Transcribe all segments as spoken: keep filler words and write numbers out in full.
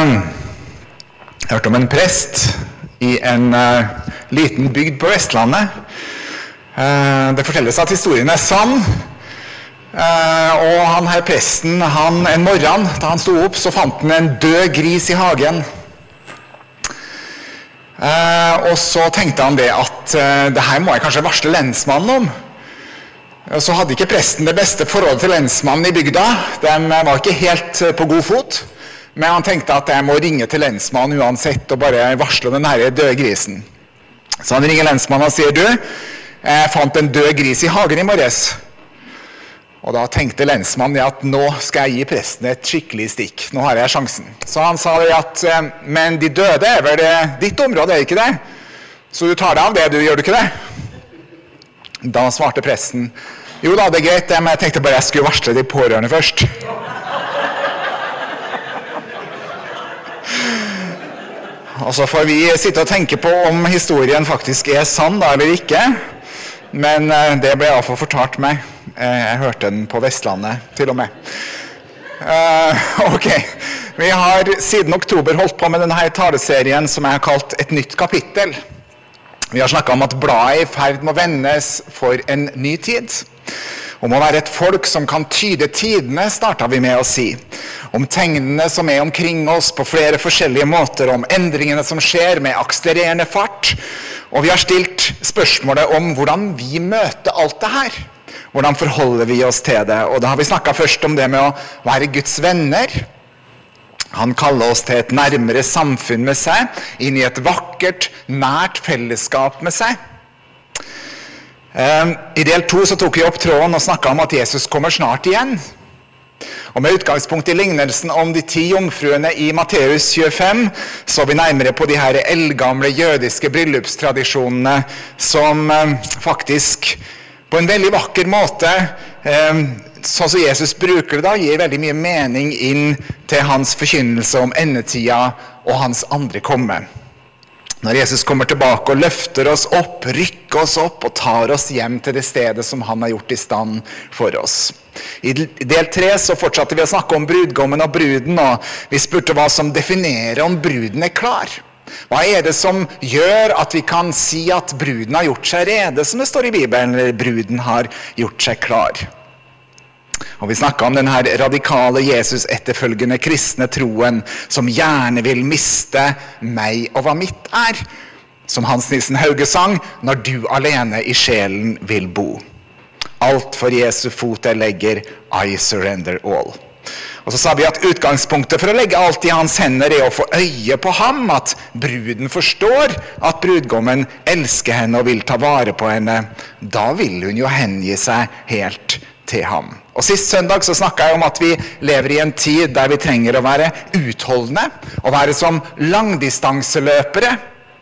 jeg hørte om en prest i en uh, liten bygd på Vestlandet. Uh, det fortelles at historien er sann. Uh, og han her presten, han, en morgen da han sto opp, så fant han en død gris i hagen. Uh, og så tenkte han det at uh, det her må jeg kanskje varsle lensmannen om. Så hadde ikke presten det beste forholdet til lensmannen i bygda. De var ikke helt på god fot. Men han tenkte at jeg må ringe til lensmannen uansett og bare varsle den her døde grisen. Så han ringer lensmannen og sier, du, jeg fant en død gris i hagen i morges. Og da tenkte lensmannen at nå skal jeg gi presten et skikkelig stikk. Nå har jeg sjansen. Så han sa det at, men de døde er vel ditt område, er ikke det? Så du tar deg av det, du gjør du ikke det? Da svarte presten, jo da, det er greit, men jeg tenkte bare jeg skulle varsle de pårørende først. Og så får vi sitte og tenke på om historien faktisk er sann da, eller ikke. Men det ble i hvert fall fortalt meg. Jeg hørte den på Vestlandet, til og med. Uh, ok, vi har siden oktober holdt på med denne taleserien som jeg har kalt Et nytt kapittel. Vi har snakket om at bladet er i ferd med å vendes for en ny tid. Om å være et folk som kan tyde tidene, startet vi med å si. Om tegnene som er omkring oss på flere forskjellige måter, om endringene som skjer med akselererende fart. Og vi har stilt spørsmålet om hvordan vi møter alt det her. Hvordan forholder vi oss til det? Og da har vi snakket først om det med å være Guds venner. Han kaller oss til et nærmere samfunn med seg, inn i et vakkert, nært fellesskap med seg. I del to så tok vi opp tråden og snakket om at Jesus kommer snart igjen. Og med utgangspunkt i lignelsen om de ti jomfruene i Matteus tjuefem, så vi nærmere på de her eldgamle jødiske bryllupstradisjonene som faktisk på en veldig vakker måte, sånn som Jesus bruker det da, gir veldig mye mening inn til hans forkynnelse om endetida og hans andre komme. Når Jesus kommer tilbake og løfter oss opp, rykker oss opp og tar oss hjem til det stedet som han har gjort i stand for oss. I del tre så fortsatte vi å snakke om brudgommen og bruden, og vi spurte hva som definerer om bruden er klar. Hva er det som gjør at vi kan si at bruden har gjort seg rede, som det står i Bibelen, eller bruden har gjort seg klar? Og vi snakket om den her radikale Jesus-etterfølgende kristne troen som gjerne vil miste meg og hva mitt er. Som Hans Nilsen Hauge sang, når du alene i sjelen vil bo. Alt for Jesu fot jeg legger, I surrender all. Og så sa vi at utgangspunktet for å legge alt i hans hender er å få øye på ham, at bruden forstår at brudgommen elsker henne og vil ta vare på henne. Da vil hun jo hengi seg helt til ham. Og sist søndag så snakket jeg om at vi lever i en tid der vi trenger å være utholdende, og være som langdistanseløpere,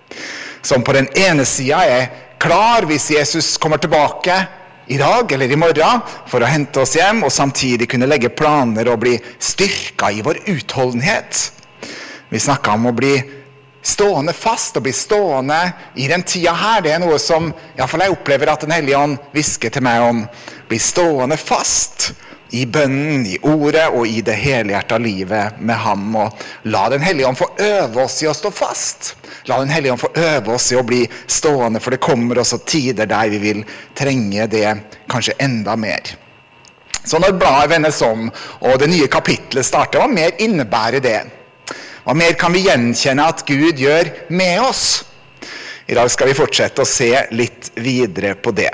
som på den ene siden er klar hvis Jesus kommer tilbake i dag eller i morgen for å hente oss hjem, og samtidig kunne legge planer og bli styrket i vår utholdenhet. Vi snakket om å bli stående fast og bli stående i den tida her. Det er noe som i hvert fall jeg opplever at den hellige ånd visker til meg om. Bli stående fast i bønnen, i ordet og i det helhjertede livet med ham. Og la den hellige ånd få øve oss i å stå fast. La den hellige ånd få øve oss i å bli stående, for det kommer også tider der vi vil trenge det kanskje enda mer. Så når bladet vendes om, og det nye kapitlet starter, hva mer innebærer det? Hva mer kan vi gjenkjenne at Gud gjør med oss? I dag skal vi fortsette å se litt videre på det.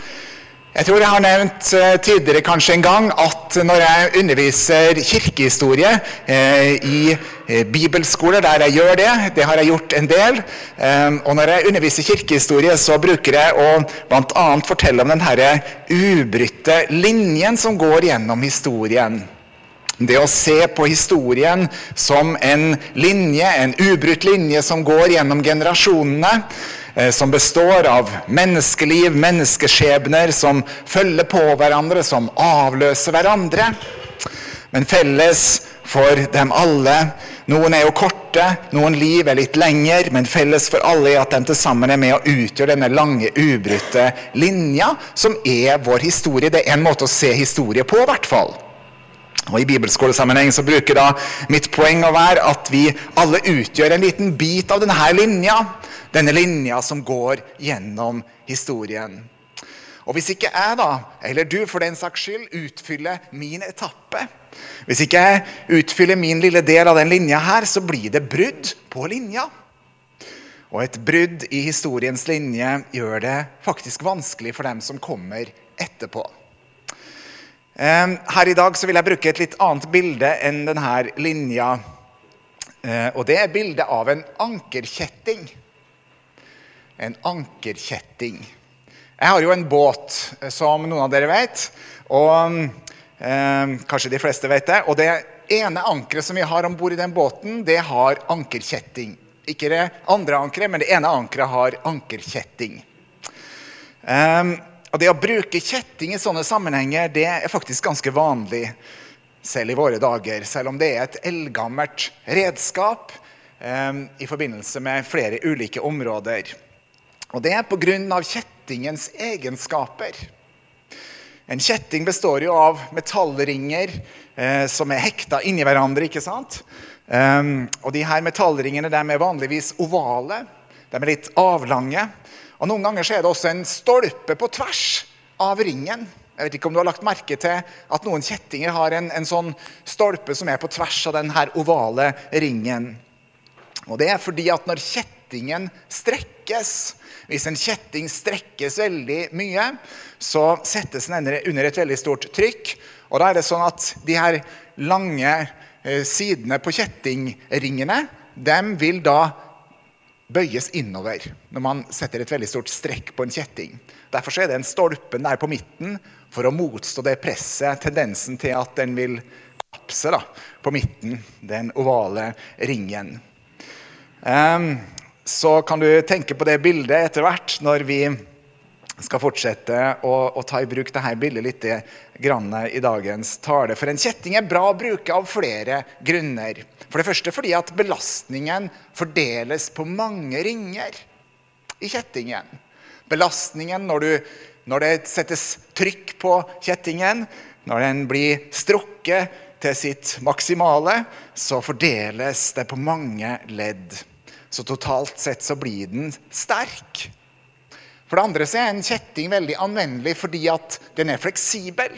Jeg tror jeg har nevnt tidligere kanskje en gang at når jeg underviser kirkehistorie eh, i eh, bibelskoler der jeg gjør det, det har jeg gjort en del, eh, og når jeg underviser kirkehistorie så bruker jeg å blant annet fortelle om den her ubrytte linjen som går gjennom historien. Det å se på historien som en linje, en ubrutt linje som går gjennom generasjonene, som består av menneskeliv, menneskeskjebner som følger på hverandre, som avløser hverandre. Men felles for dem alle, noen er jo korte, noen liv er litt lenger, men felles for alle er at de til sammen er med å utgjøre denne lange, ubrytte linja, som er vår historie. Det er en måte å se historie på i hvert fall. Og i bibelskolesammenheng så bruker da mitt poeng å være at vi alle utgjør en liten bit av denne linja, denne linja som går gjennom historien. Og hvis ikke jeg da, eller du for den saks skyld, utfyller min etappe, hvis ikke jeg utfyller min lille del av den linja her, så blir det brudd på linja. Og et brudd i historiens linje gjør det faktisk vanskelig for dem som kommer etterpå. Her i dag så vil jeg bruke et litt annet bilde enn denne linja, og det er bildet av en ankerkjetting. En ankerkjetting. Jeg har jo en båt, som noen av dere vet, og eh, kanskje de fleste vet det, og det ene ankeret som vi har ombord i den båten, det har ankerkjetting. Ikke det andre ankeret, men det ene ankeret har ankerkjetting. Um, Og det å bruke kjetting i sånne sammenhenger, det er faktisk ganske vanlig, selv i våre dager, selv om det er et eldgammelt redskap eh, i forbindelse med flere ulike områder. Og det er på grunn av kjettingens egenskaper. En kjetting består jo av metallringer eh, som er hekta inn i hverandre, ikke sant? Um, og de her metallringene, de er vanligvis ovale, de er litt avlange, og noen ganger så er det også en stolpe på tvers av ringen. Jeg vet ikke om du har lagt merke til at noen kjettinger har en, en sånn stolpe som er på tvers av den her ovale ringen. Og det er fordi at når kjettingen strekkes, hvis en kjetting strekkes veldig mye, så settes den under et veldig stort trykk. Og da er det sånn at de her lange eh, sidene på kjettingringene, dem vil da bøyes innover når man setter et veldig stort strekk på en kjetting. Derfor er det en stolpen der på midten for å motstå det presset, tendensen til at den vil kapse da, på midten, den ovale ringen. Um, så kan du tenke på det bildet etter hvert når vi skal fortsette å, å ta i bruk dette bildet litt grann i dagens tale. For en kjetting er bra å bruke av flere grunner. For det første fordi at belastningen fordeles på mange ringer i kjettingen. Belastningen når, du, når det settes trykk på kjettingen, når den blir strukket til sitt maksimale, så fordeles det på mange ledd. Så totalt sett så blir den sterk. For det andre så er en kjetting veldig anvendelig fordi at den er fleksibel.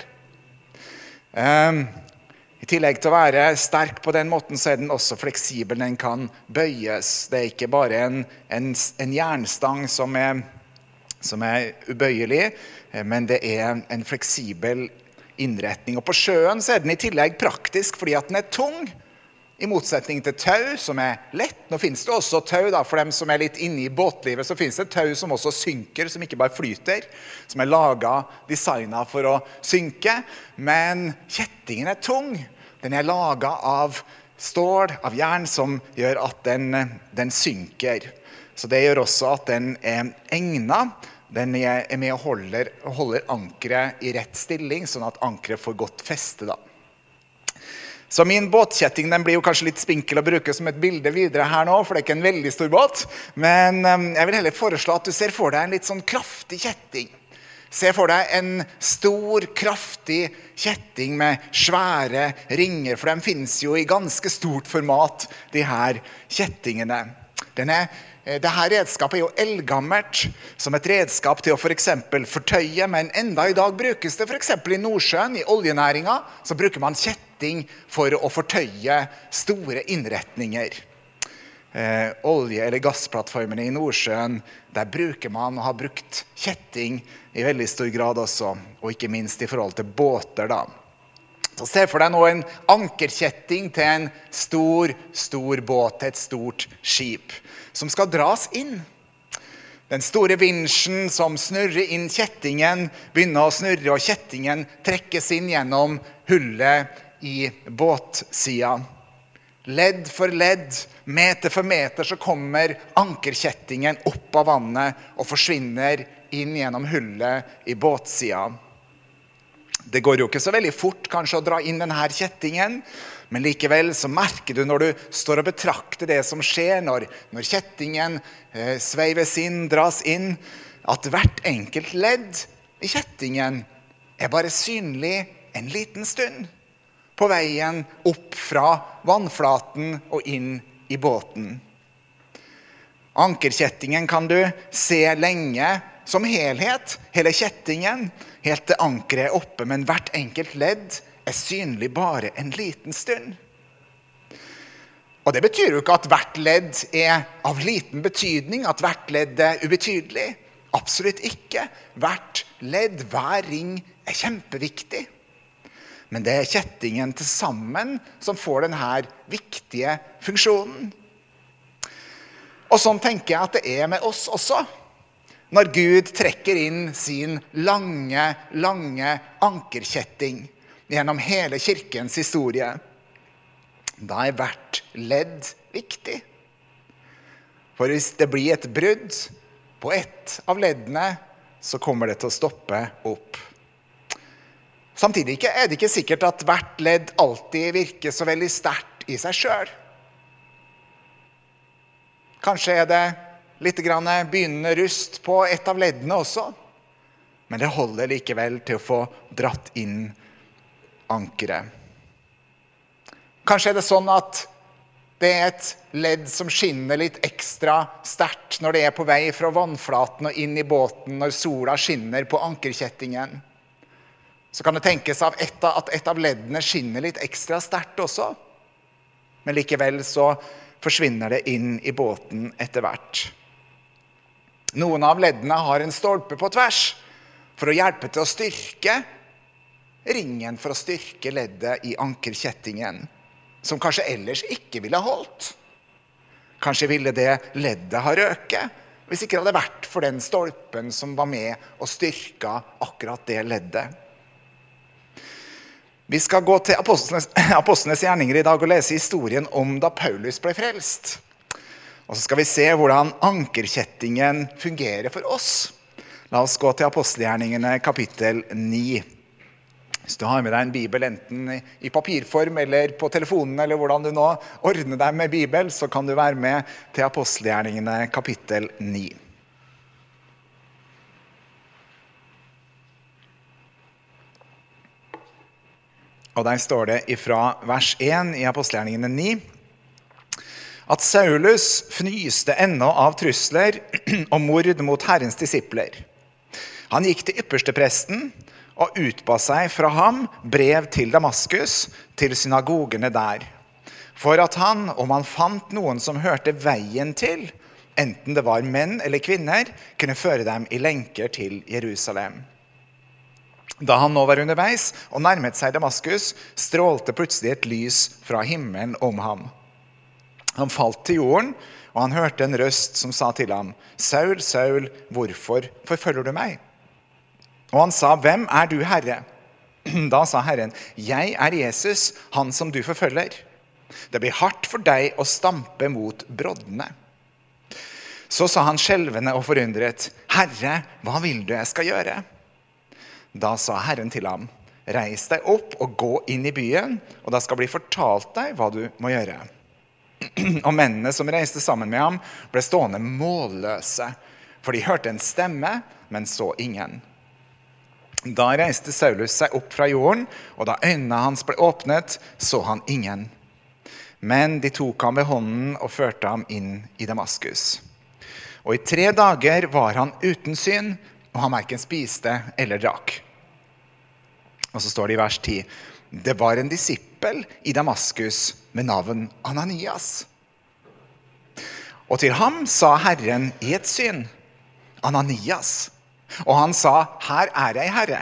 Um, I tillegg til å være sterk på den måten så er den også fleksibel. Den kan bøyes. Det er ikke bare en, en, en jernstang som er, som er ubøyelig, men det er en fleksibel innretning. Og på sjøen så er den i tillegg praktisk fordi at den er tung. I motsetning til tau, som er lett. Nå finnes det også tau, da, for dem som er litt inne i båtlivet, så finnes det tau som også synker, som ikke bare flyter, som er laget, designet for å synke. Men kjettingen er tung. Den er laget av stål, av jern, som gjør at den, den synker. Så det gjør også at den er egnet. Den er med og holder, holder ankeret i rett stilling, sånn at ankeret får godt feste da. Så min båtkjetting den blir jo kanskje litt spinkel å bruke som et bilde videre her nå, for det er ikke en veldig stor båt. Men um, jeg vil heller foreslå at du ser for deg en litt sånn kraftig kjetting. Se for deg en stor, kraftig kjetting med svære ringer, for de finnes jo i ganske stort format, de her kjettingene. Den er, det her redskapet er jo eldgammelt, som et redskap til å for eksempel fortøye, men enda i dag brukes det for eksempel i Nordsjøen, i oljenæringen, så bruker man kjetting for å fortøye store innretninger. Eh, olje- eller gassplattformene i Nordsjøen, der bruker man og har brukt kjetting i veldig stor grad også, og ikke minst i forhold til båter da. Så se for deg nå en ankerkjetting til en stor, stor båt, til et stort skip, som skal dras inn. Den store vinsjen som snurrer inn kjettingen, begynner å snurre, og kjettingen trekkes inn gjennom hullet i båtsida. Ledd for ledd, meter for meter, så kommer ankerkjettingen opp av vannet og forsvinner inn gjennom hullet i båtsida. Det går jo ikke så veldig fort kanskje å dra inn denne kjettingen, men likevel så merker du når du står og betrakter det som skjer, når, når kjettingen eh, sveives inn, dras inn, at hvert enkelt ledd i kjettingen er bare synlig en liten stund. på veien opp fra vannflaten og inn i båten. Ankerkjettingen kan du se lenge som helhet, hele kjettingen, helt til ankeret er oppe, men hvert enkelt ledd er synlig bare en liten stund. Og det betyr jo ikke at hvert ledd er av liten betydning, at hvert ledd er ubetydelig. Absolutt ikke. Hvert ledd, hver ring er kjempeviktig. Men det er kjettingen til sammen som får denne viktige funksjonen. Og sånn tenker jeg at det er med oss også. Når Gud trekker inn sin lange, lange ankerkjetting gjennom hele kirkens historie, da er hvert ledd viktig. For hvis det blir et brudd på ett av leddene, så kommer det til å stoppe opp. Samtidig er det ikke sikkert at hvert ledd alltid virker så veldig sterkt i seg selv. Kanskje er det litt grann begynnende rust på et av leddene også, men det holder likevel til å få dratt inn ankeret. Kanskje er det sånn at det er et ledd som skinner litt ekstra sterkt når det er på vei fra vannflaten og inn i båten når sola skinner på ankerkjettingen. Så kan det tenkes av et av, at et av leddene skinner litt ekstra sterkt også, men likevel så forsvinner det inn i båten etter hvert. Noen av leddene har en stolpe på tvers for å hjelpe til å styrke ringen, for å styrke leddet i ankerkjettingen, som kanskje ellers ikke ville holdt. Kanskje ville det leddet ha røket, hvis ikke det hadde vært for den stolpen som var med og styrka akkurat det leddet. Vi skal gå til apostlenes, apostlenes gjerninger i dag og lese historien om da Paulus ble frelst. Og så skal vi se hvordan ankerkjettingen fungerer for oss. La oss gå til apostelgjerningene kapittel ni. Hvis du har med deg en bibel enten i papirform eller på telefonen, eller hvordan du nå ordner deg med bibel, så kan du være med til apostelgjerningene kapittel ni. Og der står det ifra vers én i apostelgjerningene ni, at Saulus fnyste ennå av trusler og mord mot Herrens disipler. Han gikk til ypperstepresten og utba seg fra ham brev til Damaskus, til synagogene der, for at han, om han fant noen som hørte veien til, enten det var menn eller kvinner, kunne føre dem i lenker til Jerusalem. Da han nå var underveis og nærmet seg Damaskus, strålte plutselig et lys fra himmelen om ham. Han falt til jorden, og han hørte en røst som sa til ham, «Saul, Saul, hvorfor forfølger du meg?» Og han sa, «Hvem er du, Herre?» Da sa Herren, «Jeg er Jesus, han som du forfølger. Det blir hardt for deg å stampe mot broddene.» Så sa han skjelvende og forundret, «Herre, hva vil du jeg skal gjøre?» Da sa Herren til ham, «Reis deg opp og gå inn i byen, og da skal bli fortalt deg hva du må gjøre.» Og mennene som reiste sammen med ham ble stående målløse, for de hørte en stemme, men så ingen. Da reiste Saulus seg opp fra jorden, og da øynene hans ble åpnet, så han ingen. Men de tok ham ved hånden og førte ham inn i Damaskus. Og i tre dager var han uten syn, og han hverken spiste eller drakk. Og så står det i vers ti, det var en disippel i Damaskus med navn Ananias. Og til ham sa Herren i et syn, Ananias. Og han sa, her er jeg, Herre.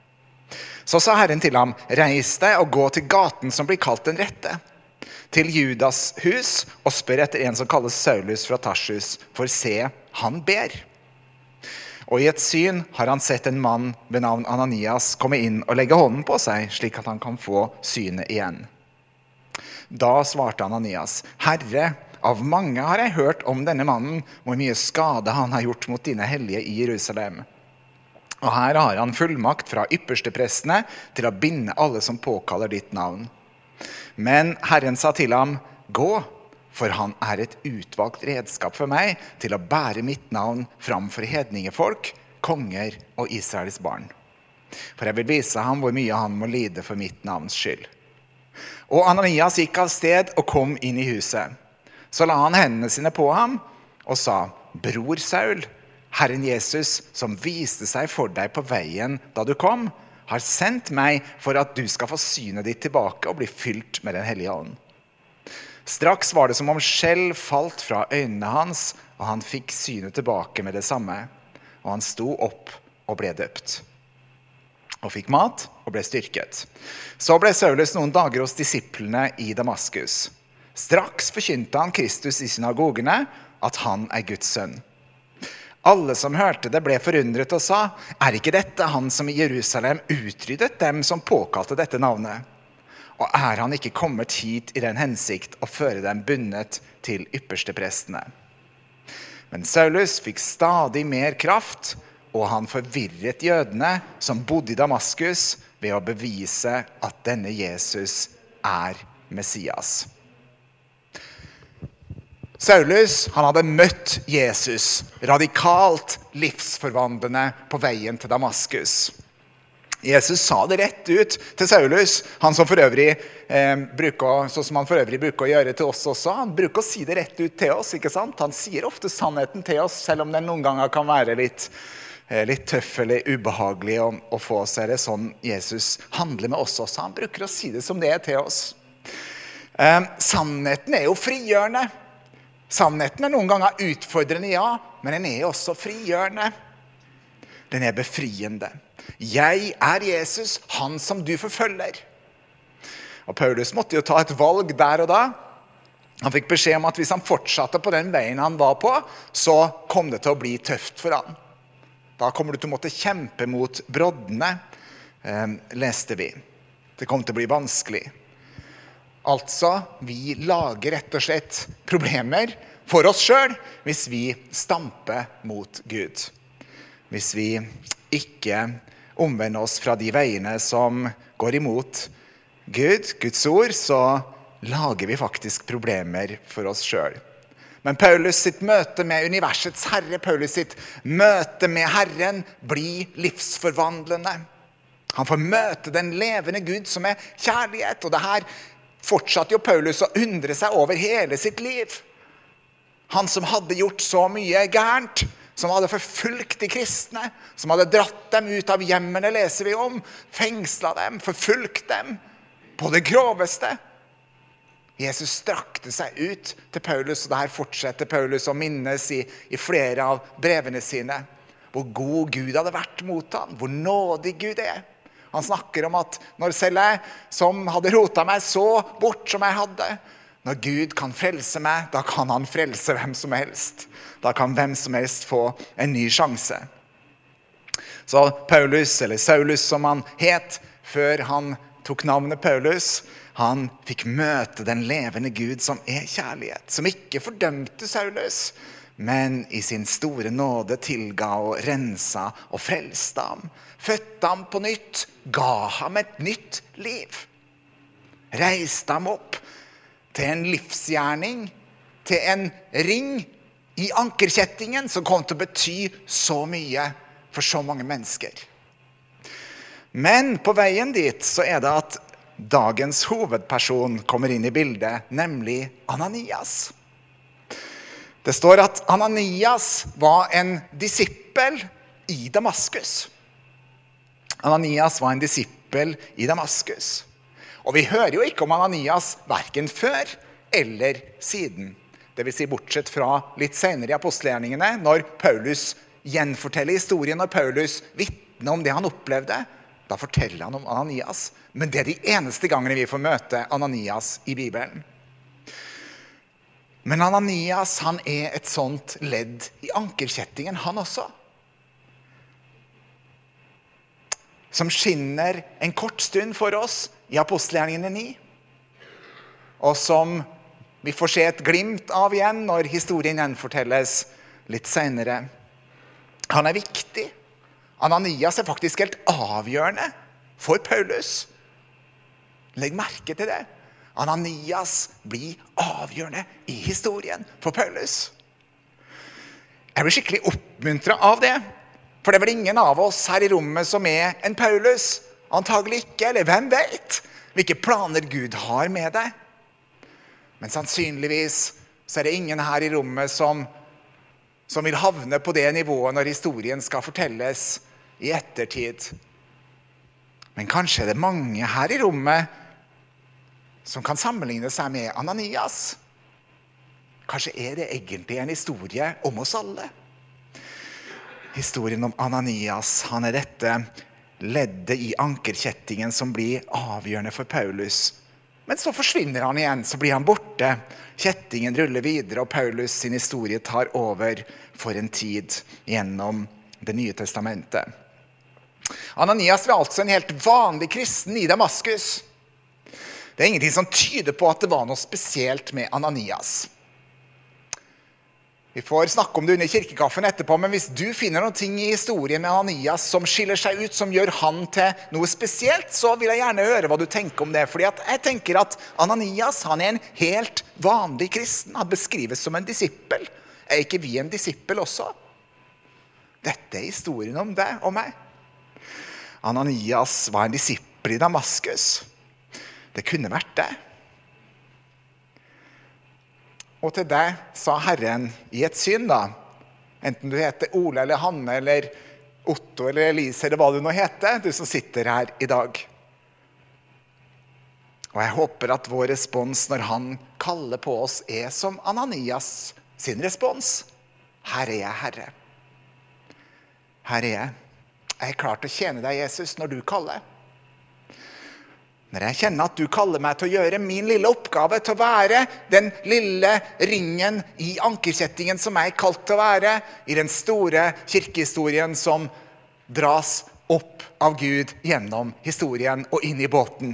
Så sa Herren til ham, reis deg og gå til gaten som blir kalt den rette, til Judas hus, og spør etter en som kalles Saulus fra Tarsus, for se, han ber. Og i et syn har han sett en mann ved navn Ananias komme inn og legge hånden på seg, slik at han kan få synet igjen. Da svarte Ananias, Herre, av mange har jeg hørt om denne mannen, hvor mye skade han har gjort mot dine hellige i Jerusalem. Og her har han fullmakt fra yppersteprestene til å binde alle som påkaller ditt navn. Men Herren sa til ham, gå, for han er et utvalgt redskap for meg til å bære mitt navn framfor hedningefolk, konger og Israels barn. For jeg vil vise ham hvor mye han må lide for mitt navns skyld. Og Ananias gikk av sted og kom inn i huset. Så la han hendene sine på ham og sa, «Bror Saul, Herren Jesus, som viste seg for deg på veien da du kom, har sendt meg for at du skal få synet ditt tilbake og bli fylt med den hellige ånd.» Straks var det som om skjell falt fra øynene hans, og han fikk synet tilbake med det samme. Og han sto opp og ble døpt. Og fikk mat og ble styrket. Så ble Saulus noen dager hos disiplene i Damaskus. Straks forkynte han Kristus i synagogene at han er Guds sønn. Alle som hørte det ble forundret og sa, «Er ikke dette han som i Jerusalem utryddet dem som påkalte dette navnet? Og er han ikke kommet hit i den hensikt å føre dem bundet til ypperste prestene?» Men Saulus fikk stadig mer kraft, og han forvirret jødene som bodde i Damaskus ved å bevise at denne Jesus er Messias. Saulus, han hadde møtt Jesus, radikalt livsforvandlende på veien til Damaskus. Jesus sa det rett ut til Saulus, han som for øvrig eh, bruker, sånn som han for øvrig bruker å gjøre til oss også. Han bruker å si det rett ut til oss, ikke sant? Han sier ofte sannheten til oss, selv om den noen ganger kan være litt, eh, litt tøff eller ubehagelig å, å få oss. Er det sånn Jesus handler med oss også? Han bruker å si det som det er til oss. Eh, sannheten er jo frigjørende. Sannheten er noen ganger utfordrende, ja, men den er også frigjørende. Den er befriende. Jeg er Jesus, han som du forfølger. Og Paulus måtte jo ta et valg der og da. Han fikk beskjed om at hvis han fortsatte på den veien han var på, så kom det til å bli tøft for han. Da kommer du til å måtte kjempe mot broddene, eh, leste vi. Det kom til å bli vanskelig. Altså, vi lager rett og slett problemer for oss selv hvis vi stamper mot Gud. Hvis vi ikke omvender oss fra de veiene som går imot Gud, Guds ord, så lager vi faktisk problemer for oss selv. Men Paulus sitt møte med universets herre, Paulus sitt møte med Herren, blir livsforvandlende. Han får møte den levende Gud som er kjærlighet, og det her fortsatte jo Paulus å undre seg over hele sitt liv. Han som hadde gjort så mye gærent, som hadde forfulgt de kristne, som hadde dratt dem ut av hjemmene, leser vi om, fengslet dem, forfulgt dem, på det groveste. Jesus strakte seg ut til Paulus, og der fortsetter Paulus å minnes i, i flere av brevene sine, hvor god Gud hadde vært mot ham, hvor nådig Gud er. Han snakker om at når selv jeg, som hadde rotet meg så bort som jeg hadde, når Gud kan frelse meg, da kan han frelse hvem som helst. Da kan hvem som helst få en ny sjanse. Så Paulus, eller Saulus som han het før han tok navnet Paulus, han fikk møte den levende Gud som er kjærlighet, som ikke fordømte Saulus, men i sin store nåde tilga og rensa og frelste ham, fødte ham på nytt, ga ham et nytt liv, reiste ham opp til en livsgjerning, til en ring i ankerkjettingen som kom til å bety så mye for så mange mennesker. Men på veien dit så er det at dagens hovedperson kommer inn i bildet, nemlig Ananias. Det står at Ananias var en disippel i Damaskus. Ananias var en disippel i Damaskus. Og vi hører jo ikke om Ananias hverken før eller siden. Det vil si bortsett fra litt senere i apostelgjerningene, når Paulus gjenforteller historien, når Paulus vitner om det han opplevde, da forteller han om Ananias. Men det er de eneste gangene vi får møte Ananias i Bibelen. Men Ananias, han er et sånt ledd i ankerkjettingen, han også. Som skinner en kort stund for oss i apostelgjerningene ni, og som vi får se et glimt av igjen når historien gjenfortelles litt senere. Han er viktig. Ananias er faktisk helt avgjørende for Paulus. Legg merke til det. Ananias blir avgjørende i historien for Paulus. Jeg blir skikkelig oppmuntret av det. For det er vel ingen av oss her i rommet som er en Paulus. Antagelig ikke, eller hvem vet? hvilke planer Gud har med deg. Men sannsynligvis så er det ingen her i rommet som, som vil havne på det nivået når historien skal fortelles i ettertid. Men kanskje er det mange her i rommet som kan sammenligne seg med Ananias. Kanskje er det egentlig en historie om oss alle. Historien om Ananias, han er dette leddet i ankerkjettingen som blir avgjørende for Paulus. Men så forsvinner han igjen, så blir han borte. Kjettingen ruller videre, og Paulus sin historie tar over for en tid gjennom det nye testamentet. Ananias var altså en helt vanlig kristen i Damaskus. Det er ingenting som tyder på at det var noe spesielt med Ananias. Vi får snakke om det under kirkekaffen etterpå, men hvis du finner noen ting i historien med Ananias som skiller seg ut, som gjør han til noe spesielt, så vil jeg gjerne høre hva du tenker om det. Fordi at jeg tenker at Ananias, han er en helt vanlig kristen. Han beskrives som en disippel. Er ikke vi en disippel også? Dette er historien om deg og meg. Ananias var en disippel i Damaskus. Det kunne vært det. Og til deg sa Herren i et syn da, enten du heter Ole eller Hanne eller Otto eller Elise eller hva du nå heter, du som sitter her i dag. Og jeg håper at vår respons når han kaller på oss er som Ananias sin respons. Her er jeg, Herre. Her er jeg. Jeg er klar til å tjene deg, Jesus, når du kaller. Når jeg kjenner at du kaller meg til å gjøre min lille oppgave, til å være den lille ringen i ankerkjettingen som jeg er kalt til å være, i den store kirkehistorien som dras opp av Gud gjennom historien og inn i båten.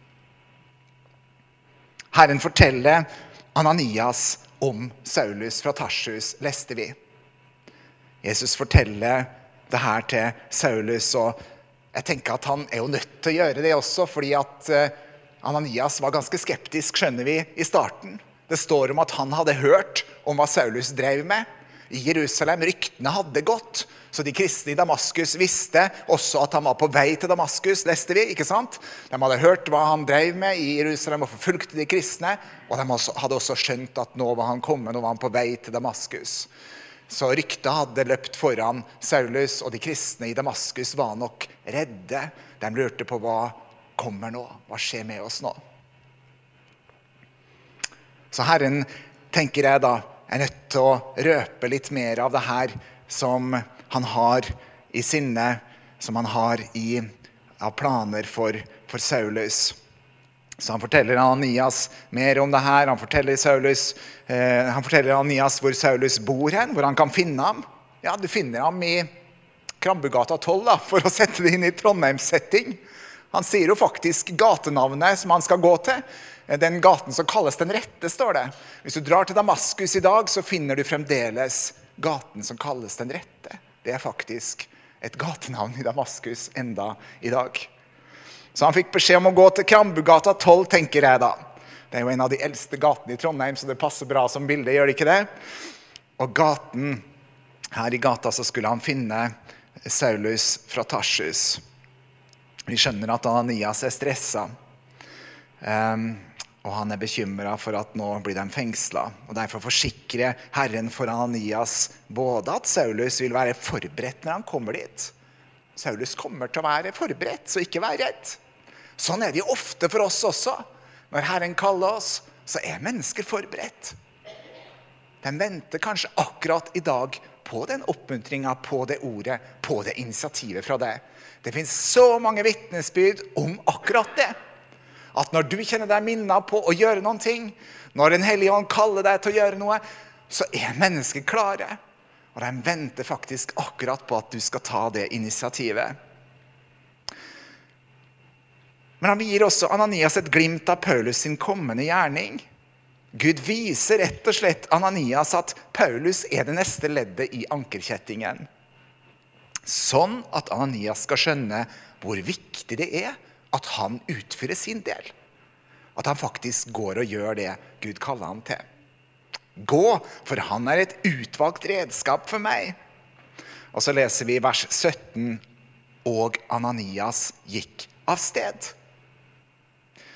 Herren forteller Ananias om Saulus fra Tarsus, leste vi. Jesus forteller det her til Saulus, og jeg tenker at han er jo nødt til å gjøre det også, fordi at Ananias var ganske skeptisk, skjønner vi, i starten. Det står om at han hadde hørt om hva Saulus drev med i Jerusalem. Ryktene hadde gått, så de kristne i Damaskus visste også at han var på vei til Damaskus, leste vi, ikke sant? De hadde hørt hva han drev med i Jerusalem og forfulgte de kristne, og de hadde også skjønt at nå var han kommet, nå var han på vei til Damaskus. Så ryktet hadde løpt foran Saulus, og de kristne i Damaskus var nok redde. De lurte på hva kommer nå, hva skjer med oss nå. Så Herren, tenker jeg da, er nødt til å røpe litt mer av det her som han har i sinne, som han har i av planer for, for Saulus. Så han forteller Ananias mer om det her. Han forteller, Saulus, eh, han forteller Ananias hvor Saulus bor hen, hvor han kan finne ham. Ja, du finner ham i Krambugata tolv, da, for å sette det inn i Trondheimssetting. Han sier jo faktisk gatenavnet som han skal gå til. Den gaten som kalles den rette, står det. Hvis du drar til Damaskus i dag, så finner du fremdeles gaten som kalles den rette. Det er faktisk et gatenavn i Damaskus enda i dag. Så han fikk beskjed om å gå til Krambugata tolv, tenker jeg da. Det er jo en av de eldste gatene i Trondheim, så det passer bra som bilde, gjør det ikke det? Og gaten, her i gata så skulle han finne Saulus fra Tarsus. Vi skjønner at Ananias er stresset, um, og han er bekymret for at nå blir de fengslet. Og derfor forsikrer Herren for Ananias både at Saulus vil være forberedt når han kommer dit. Saulus kommer til å være forberedt, så ikke vær redd. Sånn er det jo ofte for oss også. Når Herren kaller oss, så er mennesker forberedt. De venter kanskje akkurat i dag på den oppmuntringen, på det ordet, på det initiativet fra deg. Det finnes så mange vittnesbyrd om akkurat det. At når du kjenner deg minnet på å gjøre noen ting, når Den hellige ånd kaller deg til å gjøre noe, så er mennesker klare. Og de venter faktisk akkurat på at du skal ta det initiativet. Men han gir også Ananias et glimt av Paulus sin kommende gjerning. Gud viser rett og slett Ananias at Paulus er det neste leddet i ankerkjettingen. Sånn at Ananias skal skjønne hvor viktig det er at han utfører sin del. At han faktisk går og gjør det Gud kaller han til. Gå, for han er et utvalgt redskap for meg. Og så leser vi vers sytten. Og Ananias gikk av sted.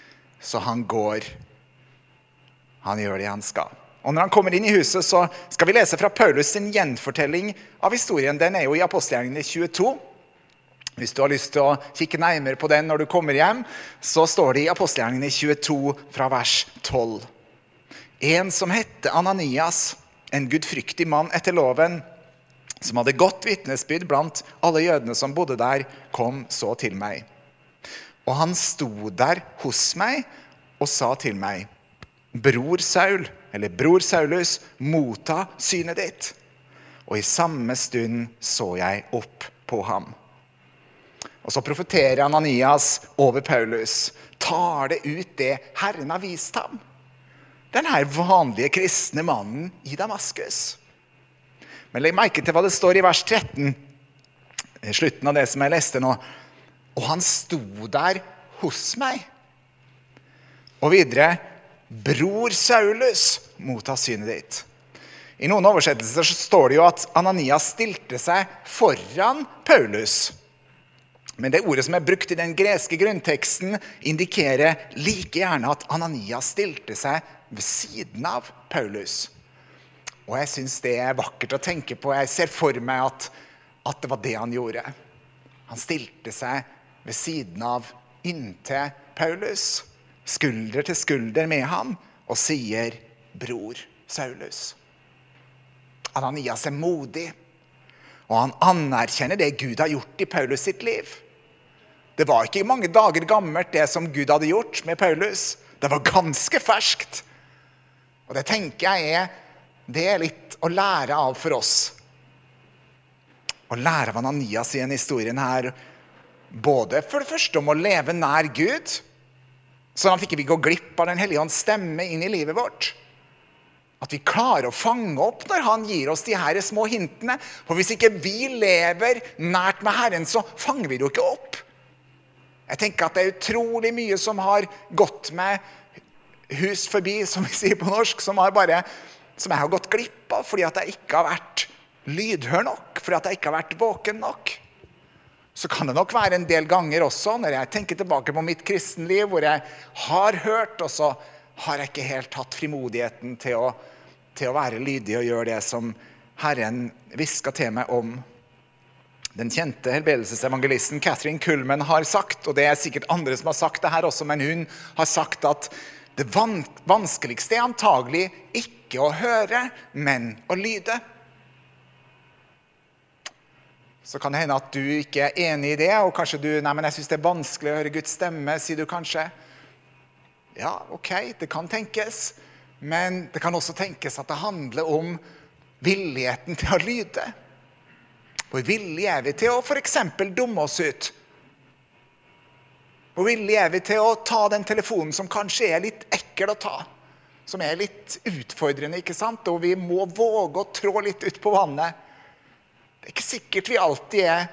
så han går. Han gjør det han skal. Og når han kommer inn i huset, så skal vi lese fra Paulus sin gjenfortelling av historien. Den er jo i Apostelgjerningene tjueto. Hvis du har lyst til å kikke nærmere på den når du kommer hjem, så står det i Apostelgjerningene tjueto fra vers tolv. En som hette Ananias, en gudfryktig mann etter loven, som hadde godt vitnesbyrd blant alle jødene som bodde der, kom så til meg. Og han sto der hos meg og sa til meg, Bror Saul, eller bror Saulus, motta synet ditt. Og i samme stund så jeg opp på ham. Og så profeterer Ananias over Paulus. Tar det ut det Herren har vist ham? Den her vanlige kristne mannen i Damaskus. Men legg merke til hva det står i vers tretten. I slutten av det som jeg leste nå. Og han sto der hos meg. Og videre, Bror Saulus, motta synet ditt. I noen oversettelser så står det jo at Ananias stilte seg foran Paulus. Men det ordet som er brukt i den greske grunnteksten indikerer like gjerne at Ananias stilte seg ved siden av Paulus. Og jeg synes det er vakkert å tenke på. Jeg ser for meg at, at det var det han gjorde. Han stilte seg ved siden av inntil Paulus, skulder til skulder med ham, og sier, bror Saulus. Ananias er modig, og han anerkjenner det Gud har gjort i Paulus sitt liv. Det var ikke mange dager gammelt det som Gud hadde gjort med Paulus. Det var ganske ferskt. Og det tenker jeg er, det er litt å lære av for oss. Å lære av Ananias i en historien her, både for det første om å leve nær Gud, sånn at ikke vi går glipp av den hellige ånds stemme inn i livet vårt. At vi klarer å fange opp når han gir oss de her små hintene. For hvis ikke vi lever nært med Herren, så fanger vi det jo ikke opp. Jeg tenker at det er utrolig mye som har gått med hus forbi, som vi sier på norsk, som, har bare, som jeg har gått glipp av, fordi at jeg ikke har vært lydhør nok, fordi at jeg ikke har vært våken nok. Så kan det nok være en del ganger også, når jeg tenker tilbake på mitt kristenliv, hvor jeg har hørt, og så har jeg ikke helt hatt frimodigheten til å, til å være lydig og gjøre det som Herren visket til meg om. Den kjente helbredelsesevangelisten Catherine Kuhlman har sagt, og det er sikkert andre som har sagt det her også, men hun har sagt at det van- vanskeligste er antagelig ikke å høre, men å lyde. Så kan det hende at du ikke er enig i det, og kanskje du, nei, men jeg synes det er vanskelig å høre Guds stemme, sier du kanskje. Ja, ok, det kan tenkes, men det kan også tenkes at det handler om villigheten til å lyde. Hvor villig er vi til å for eksempel dumme oss ut? Hvor villig er vi til å ta den telefonen som kanskje er litt ekkel å ta? Som er litt utfordrende, ikke sant? Og vi må våge å trå litt ut på vannet. Det er ikke sikkert vi alltid er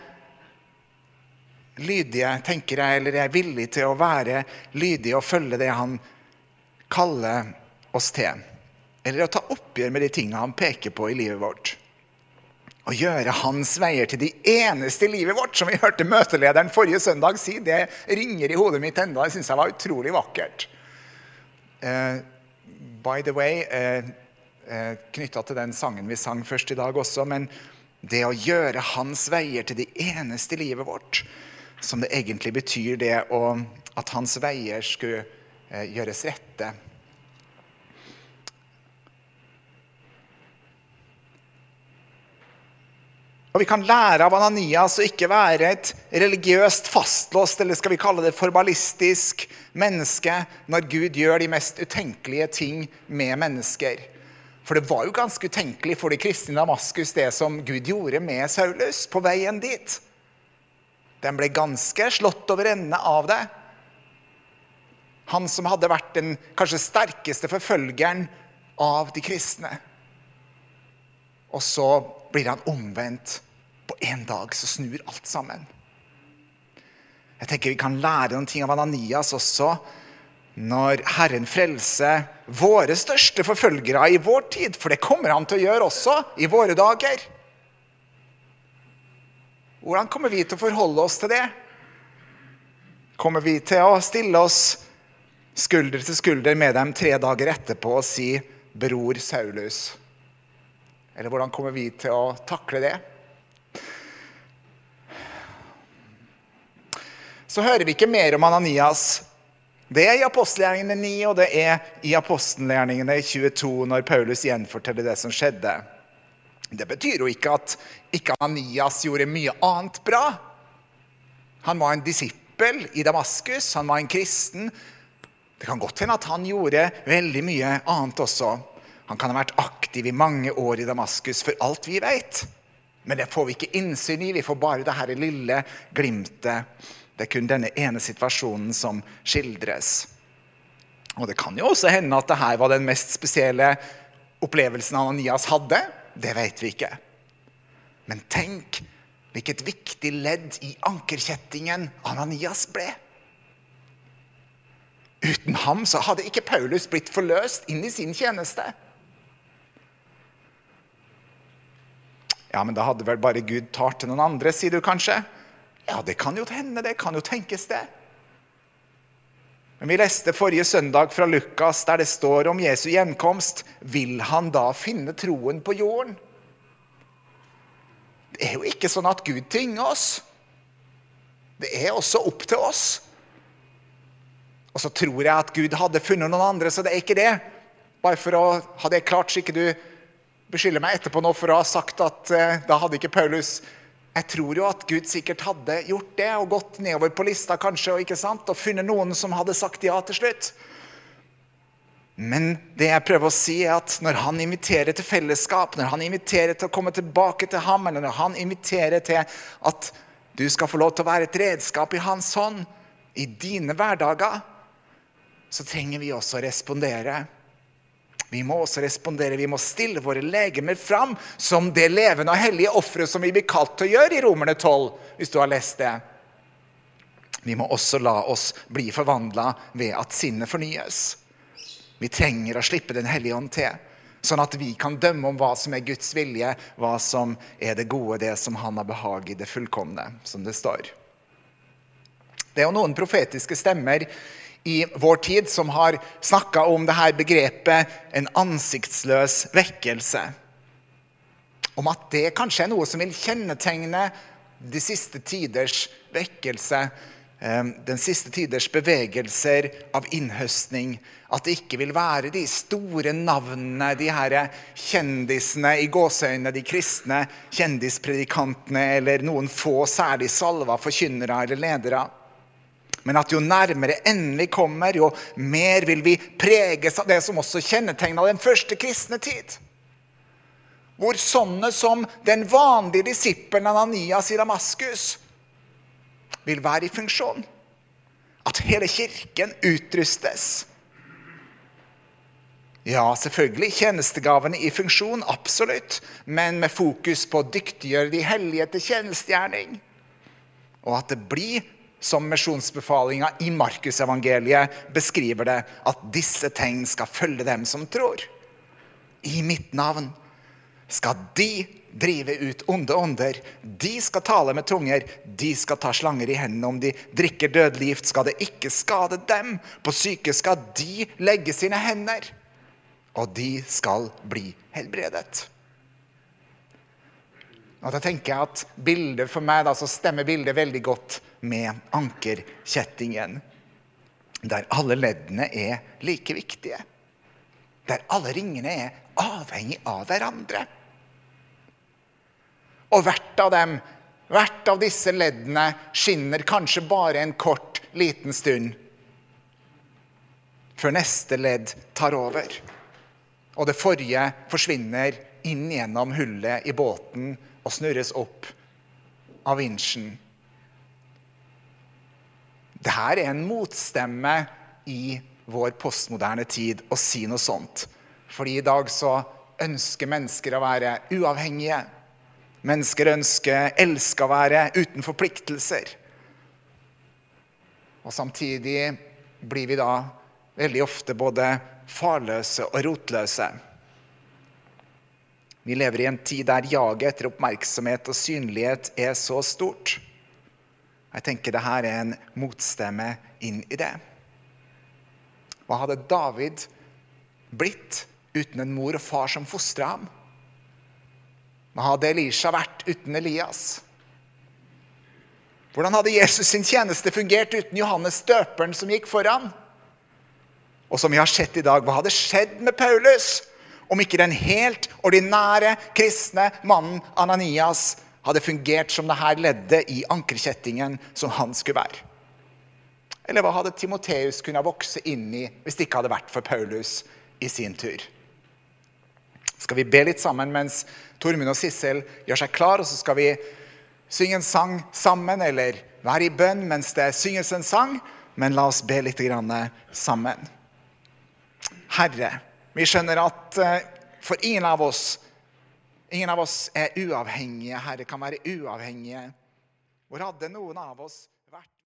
lydige, tenker jeg, eller er villige til å være lydige og følge det han kaller oss til. Eller å ta oppgjør med de tingene han peker på i livet vårt. Og gjøre hans veier til de eneste i livet vårt, som vi hørte møtelederen forrige søndag si, det ringer i hodet mitt enda. Jeg synes jeg var utrolig vakkert. Uh, by the way, uh, uh, knyttet til den sangen vi sang først i dag også, men det å gjøre hans veier til de eneste i livet vårt, som det egentlig betyr det å, at hans veier skulle eh, gjøres rette. Og vi kan lære av Ananias å ikke være et religiøst fastlåst, eller skal vi kalle det formalistisk menneske, når Gud gjør de mest utenkelige ting med mennesker. For det var jo ganske utenkelig for de kristne i Damaskus det som Gud gjorde med Saulus på veien dit. Den ble ganske slått over ende av det. Han som hadde vært den kanskje sterkeste forfølgeren av de kristne. Og så blir han omvendt. På en dag så snur alt sammen. Jeg tenker vi kan lære noen ting av Ananias også, når Herren frelser våre største forfølgere i vår tid, for det kommer han til å gjøre også i våre dager. Hvordan kommer vi til å forholde oss til det? Kommer vi til å stille oss skulder til skulder med dem tre dager etterpå og si, bror Saulus. Eller hvordan kommer vi til å takle det? Så hører vi ikke mer om Ananias. Det er i apostelgjerningene ni, og det er i apostelgjerningene tjueto, når Paulus gjenforteller det som skjedde. Det betyr jo ikke at ikke Ananias gjorde mye annet bra. Han var en disippel i Damaskus, han var en kristen. Det kan godt hende at han gjorde veldig mye annet også. Han kan ha vært aktiv i mange år i Damaskus, for alt vi vet. Men det får vi ikke innsyn i, vi får bare det her lille glimtet. Det er kun denne ene situasjonen som skildres. Og det kan jo også hende at dette var den mest spesielle opplevelsen Ananias hadde. Det vet vi ikke. Men tenk hvilket viktig ledd i ankerkjettingen Ananias ble. Uten ham så hadde ikke Paulus blitt forløst inn i sin tjeneste. Ja, men da hadde vel bare Gud talt til noen andre, sier du kanskje? Ja, det kan jo hende, det kan jo tenkes det. Men vi leste forrige søndag fra Lukas, der det står om Jesu gjenkomst. Vil han da finne troen på jorden? Det er jo ikke sånn at Gud tvinger oss. Det er også opp til oss. Og så tror jeg at Gud hadde funnet noen andre, så det er ikke det. Bare for å ha det klart, så ikke du beskylder meg etterpå nå for å ha sagt at eh, da hadde ikke Paulus. Jeg tror jo at Gud sikkert hadde gjort det, og gått nedover på lista kanskje, og, ikke sant? Og funnet noen som hadde sagt ja til slutt. Men det jeg prøver å si er at når han inviterer til fellesskap, når han inviterer til å komme tilbake til ham, eller når han inviterer til at du skal få lov til å være et redskap i hans hånd, i dine hverdager, så trenger vi også å respondere. Vi må også respondere, vi må stille våre legemer fram som det levende og hellige offre som vi blir kalt til å gjøre i Romerne tolv, hvis du har lest det. Vi må også la oss bli forvandlet ved at sinnet fornyes. Vi trenger å slippe den hellige ånd til, sånn at vi kan dømme om hva som er Guds vilje, hva som er det gode, det som han har behag i, det fullkomne, som det står. Det er jo noen profetiske stemmer i vår tid som har snakket om det her begrepet en ansiktsløs vekkelse. Om at det kanskje er noe som vil kjennetegne de siste tiders vekkelse, den siste tiders bevegelser av innhøstning, at det ikke vil være de store navnene, de her kjendisene i gåseøynene, de kristne kjendispredikantene, eller noen få særlig salva forkynnere eller ledere. Men at jo nærmere endelig kommer, jo mer vil vi preges av det som også kjennetegnet den første kristne tid. Hvor sånne som den vanlige disippelen Ananias i Damaskus vil være i funksjon. At hele kirken utrustes. Ja, selvfølgelig tjenestegavene i funksjon, absolutt, men med fokus på å dyktiggjøre de hellige til tjenestegjerning. Og at det blir som misjonsbefalinga i Markus evangeliet beskriver det, at disse tegn skal følge dem som tror. I mitt navn skal de drive ut onde ånder, de skal tale med tunger, de skal ta slanger i hendene, om de drikker dødelig gift skal det ikke skade dem, på syke skal de legge sine hender, og de skal bli helbredet. Og da tenker jeg at bildet for meg, da, så stemmer bildet veldig godt med ankerkjettingen, der alle leddene er like viktige, der alle ringene er avhengig av hverandre. Og hvert av dem, hvert av disse leddene skinner kanskje bare en kort, liten stund, før neste ledd tar over, og det forrige forsvinner inn gjennom hullet i båten og snurres opp av vinsjen. Dette er en motstemme i vår postmoderne tid å si noe sånt. Fordi i dag så ønsker mennesker å være uavhengige. Mennesker ønsker, elsker å være uten forpliktelser. Og samtidig blir vi da veldig ofte både farløse og rotløse. Vi lever i en tid der jaget etter oppmerksomhet og synlighet er så stort. Jeg tenker det her er en motstemme inn i det. Hva hadde David blitt uten en mor og far som fostret ham? Hva hadde Elisha vært uten Elias? Hvordan hadde Jesus sin tjeneste fungert uten Johannes døperen som gikk foran? Og som vi har sett i dag, hva hadde skjedd med Paulus om ikke den helt ordinære kristne mannen Ananias hadde fungert som det her leddet i ankerkjettingen som han skulle være? Eller hva hadde Timoteus kunnet vokse inn i hvis det ikke hadde vært for Paulus i sin tur? Skal vi be litt sammen mens Tormund og Sissel gjør seg klar, og så skal vi synge en sang sammen, eller være i bønn mens det synges en sang, men la oss be litt grann sammen. Herre, vi skjønner at for ingen av oss, ingen av oss er uavhengige, Herre kan være uavhengige. Hvor hadde noen av oss vært